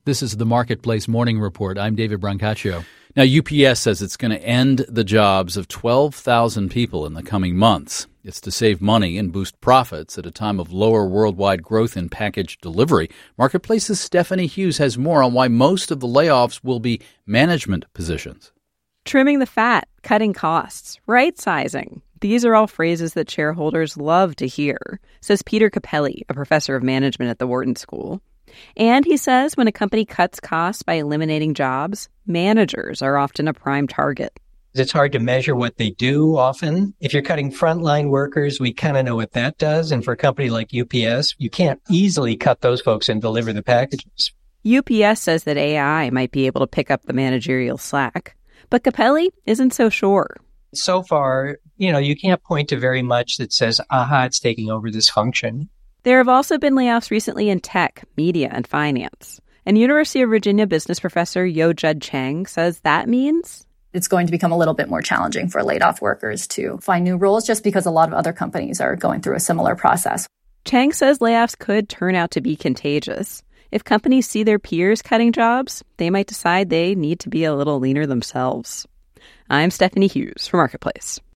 This is the Marketplace Morning Report. I'm David Brancaccio. Now, UPS says it's going to end the jobs of 12,000 people in the coming months. It's to save money and boost profits at a time of lower worldwide growth in package delivery. Marketplace's Stephanie Hughes has more on why most of the layoffs will be management positions. Trimming the fat, cutting costs, right-sizing. These are all phrases that shareholders love to hear, says Peter Capelli, a professor of management at the Wharton School. And he says when a company cuts costs by eliminating jobs, managers are often a prime target. It's hard to measure what they do often. If you're cutting frontline workers, we kind of know what that does. And for a company like UPS, you can't easily cut those folks and deliver the packages. UPS says that AI might be able to pick up the managerial slack, but Capelli isn't so sure. So far, you can't point to very much that says, it's taking over this function. There have also been layoffs recently in tech, media, and finance. And University of Virginia business professor Yo-Jud Chang says that means it's going to become a little bit more challenging for laid-off workers to find new roles just because a lot of other companies are going through a similar process. Chang says layoffs could turn out to be contagious. If companies see their peers cutting jobs, they might decide they need to be a little leaner themselves. I'm Stephanie Hughes for Marketplace.